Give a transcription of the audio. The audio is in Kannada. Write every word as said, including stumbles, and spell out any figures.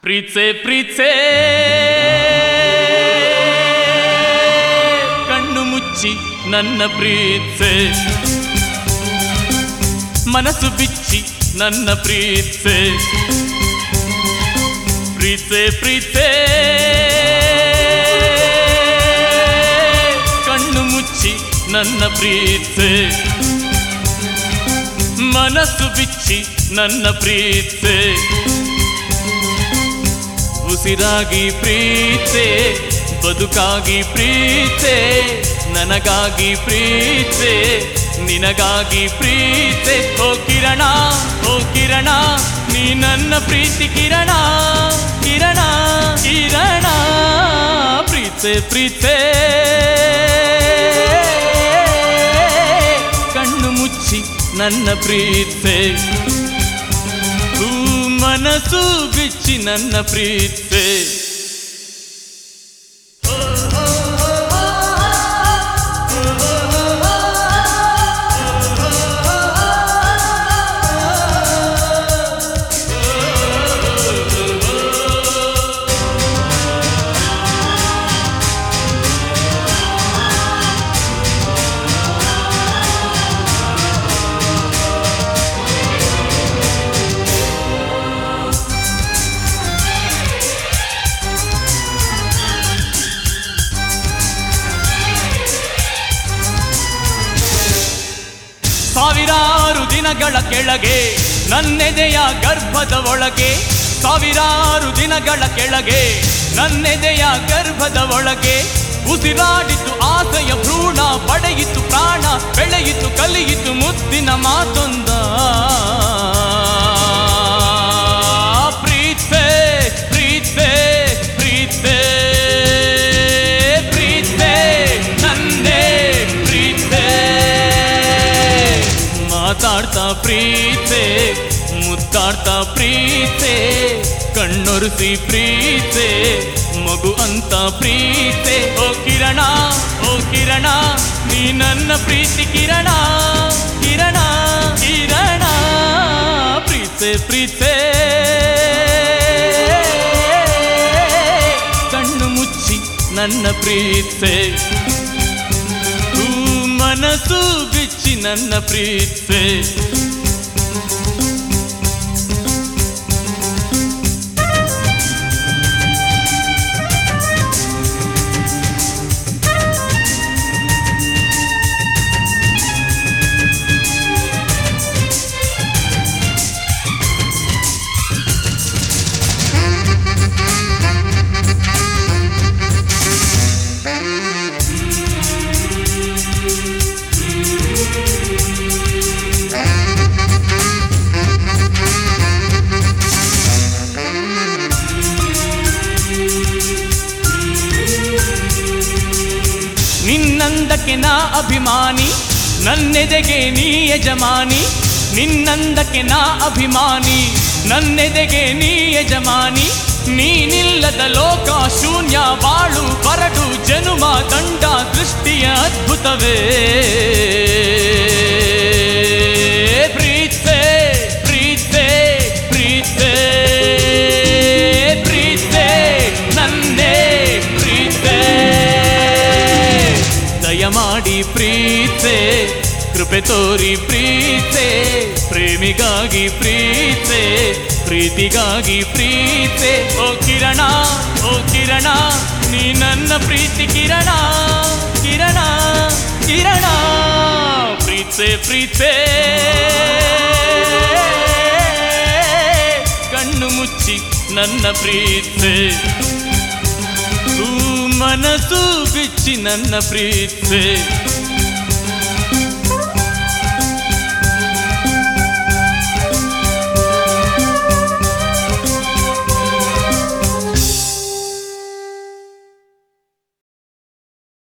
ಪ್ರೀತ್ಸೆ ಪ್ರೀತ್ಸೆ ಕಣ್ಣು ಮುಚ್ಚಿ ನನ್ನ ಪ್ರೀತ್ಸೆ, ಮನಸ್ಸು ಬಿಚ್ಚಿ ನನ್ನ ಪ್ರೀತ್ಸೆ. ಪ್ರೀತ್ಸೆ ಪ್ರೀತ್ಸೆ ಕಣ್ಣು ಮುಚ್ಚಿ ನನ್ನ ಪ್ರೀತ್ಸೆ, ಮನಸ್ಸು ಬಿಚ್ಚಿ ನನ್ನ ಪ್ರೀತ್ಸೆ. ಉಸಿರಾಗಿ ಪ್ರೀತ್ಸೆ, ಬದುಕಾಗಿ ಪ್ರೀತ್ಸೆ, ನನಗಾಗಿ ಪ್ರೀತ್ಸೆ, ನಿನಗಾಗಿ ಪ್ರೀತ್ಸೆ. ಓ ಕಿರಣ ಓ ಕಿರಣ ನೀ ನನ್ನ ಪ್ರೀತಿ ಕಿರಣ, ಕಿರಣ ಕಿರಣ. ಪ್ರೀತ್ಸೆ ಪ್ರೀತ್ಸೆ ಕಣ್ಣು ಮುಚ್ಚಿ ನನ್ನ ಪ್ರೀತ್ಸೆ, ಮನಸ್ಸು ಬಿಚ್ಚಿ ನನ್ನ ಪ್ರೀತ್ಸೆ. ಸಾವಿರಾರು ದಿನಗಳ ಕೆಳಗೆ ನನ್ನೆದೆಯ ಗರ್ಭದ ಒಳಗೆ, ಸಾವಿರಾರು ದಿನಗಳ ಕೆಳಗೆ ನನ್ನೆದೆಯ ಗರ್ಭದ ಒಳಗೆ ಉಸಿರಾಡಿತು ಆಸೆಯ ಭ್ರೂಣ, ಪಡೆಯಿತು ಪ್ರಾಣ, ಬೆಳೆಯಿತು ಕಲಿಯಿತು ಮುತ್ತಿನ ಮಾತೊಂದ. ಪ್ರೀತ್ಸೆ ಪ್ರೀತ್ಸೆ ಪ್ರೀತ್ಸೆ ಪ್ರೀತ್ಸೆ ನನ್ನೇ ಪ್ರೀತ್ಸೆ. ಮಾತಾಡ್ತಾ ಪ್ರೀತ್ಸೆ, ಮುತ್ತಾಡ್ತಾ ಪ್ರೀತ್ಸೆ, ಕಣ್ಣೊರೆಸಿ ಪ್ರೀತ್ಸೆ, ಮಗು ಅಂತ ಪ್ರೀತ್ಸೆ. ಓ ಕಿರಣ ಓ ಕಿರಣ ನೀ ನನ್ನ ಪ್ರೀತಿ ಕಿರಣ, ಕಿರಣ ಕಿರಣ. ಪ್ರೀತ್ಸೆ ಪ್ರೀತ್ಸೆ ಕಣ್ಣು ಮುಚ್ಚಿ ನನ್ನ ಪ್ರೀತ್ಸೆ, ಮನಸ್ಸು ಬಿಚ್ಚಿ ನನ್ನ ಪ್ರೀತ್ಸೆ. ನಿನ್ನಂದಕ್ಕೆ ನಾ ಅಭಿಮಾನಿ, ನನ್ನೆದೆಗೆ ನೀ ಯಜಮಾನಿ. ನಿನ್ನಂದಕ್ಕೆ ನಾ ಅಭಿಮಾನಿ, ನನ್ನೆದೆಗೆ ನೀ ಯಜಮಾನಿ. ನೀನಿಲ್ಲದ ಲೋಕ ಶೂನ್ಯ, ಬಾಳು ಬರಡು ಜನುಮ ದಂಡ ದೃಷ್ಟಿಯ ಅದ್ಭುತವೇ. ಪ್ರೀತ್ಸೆ ಪ್ರೀತ್ಸೆ ಪ್ರೀತ್ಸೆ ಪ್ರೀತ್ಸೆ ನನ್ನೇ ಪ್ರೀತ್ಸೆ. ದಯಮಾಡಿ ಪ್ರೀತ್ಸೆ, ಕೃಪೆ ತೋರಿ ಪ್ರೀತ್ಸೆ, ಪ್ರೇಮಿಗಾಗಿ ಪ್ರೀತ್ಸೆ, ಪ್ರೀತಿಗಾಗಿ ಪ್ರೀತ್ಸೆ. ಓ ಕಿರಣ ಓ ಕಿರಣ ನೀ ನನ್ನ ಪ್ರೀತಿ ಕಿರಣ, ಕಿರಣ ಕಿರಣ. ಪ್ರೀತ್ಸೆ ಪ್ರೀತ್ಸೆ ಕಣ್ಣು ಮುಚ್ಚಿ ನನ್ನ ಪ್ರೀತ್ಸೆ, ಮನಸ್ಸು ಬಿಚ್ಚಿ ನನ್ನ ಪ್ರೀತ್ಸೆ.